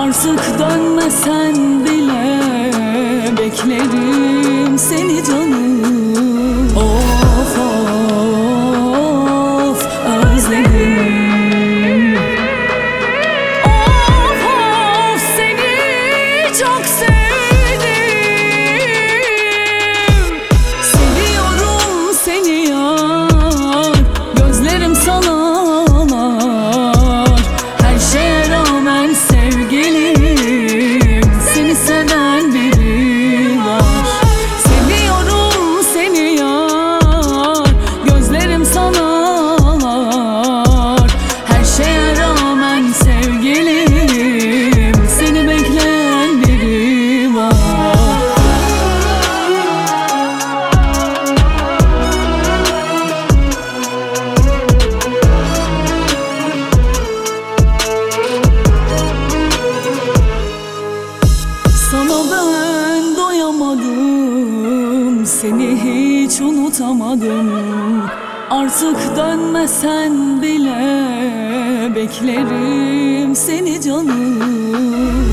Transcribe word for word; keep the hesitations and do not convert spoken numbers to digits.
Artık dönmesen bile beklerim seni canım. Of of özledim. Of of seni çok sevdim. Seviyorum seni yar, gözlerim sana ağlar. Her şeye rağmen sevgilim, seni seven biri var. Seviyorum seni yar, gözlerim sana ağlar. Her şeye rağmen sevgilim, seni bekleyen biri var. Sana ben doyamadım, seni hiç unutamadım. Artık dönmesen bile beklerim seni canım.